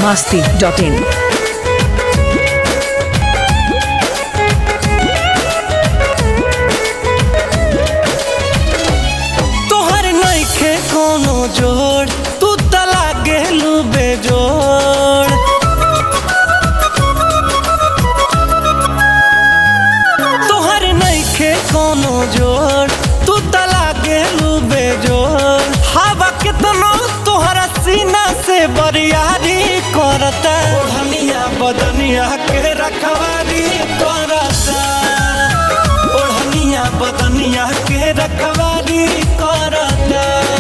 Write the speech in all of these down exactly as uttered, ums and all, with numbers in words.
masti dot in. तोहर नइखे कोनो जोड़ तू तला गेलू बेजोड़। तोहर नइखे कोनो जोड़ तू तला गेलू बेजोड़। हवा कितनो तोहरा सीना से बरियारी करता। ओढ़निया बदनिया के रखवारी करता। ओढ़निया बदनिया के रखवारी करता।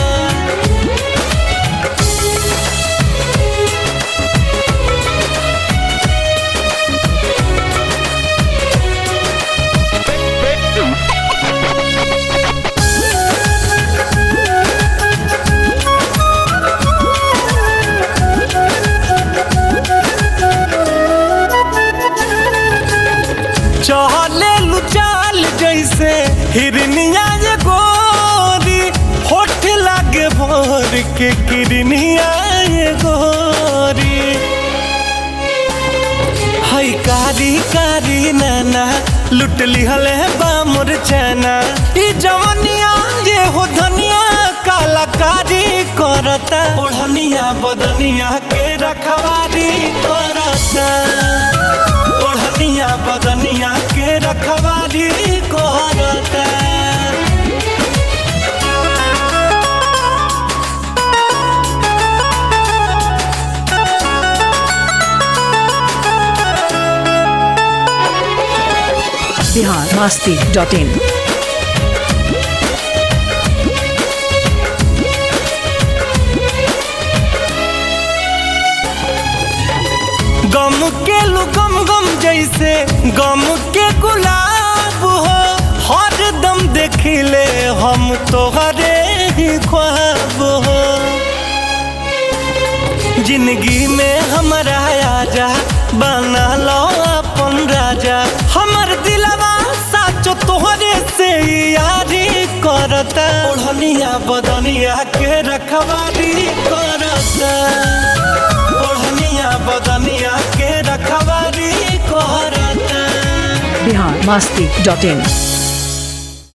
चले लू चाल जैसे हिरनिया ये गोरी। होठ लागे भोर के किरनिया ये गोरी। हई कारी कारी नाना लुट लिहले बामुर चना। ई जवनिया ये हो धनिया कालाकारी करता। ओढ़निया बदनिया के रखवारी करता। ओढ़निया बदनिया के रखवारी करता। Bihar masti dot in. गम के लू गम गम जैसे गम के गुलाब हो। हर दम देखिले हम तोहरे ही ख्वाब हो। जिंदगी में हमारा आजा बना लो अपन राजा। हमर दिलवा साचो तोहरे से यारी करता। ओढ़निया बदनिया के रखवारी करता। ओढ़निया बदनिया के रखवारी करता। Bihar masti dot in.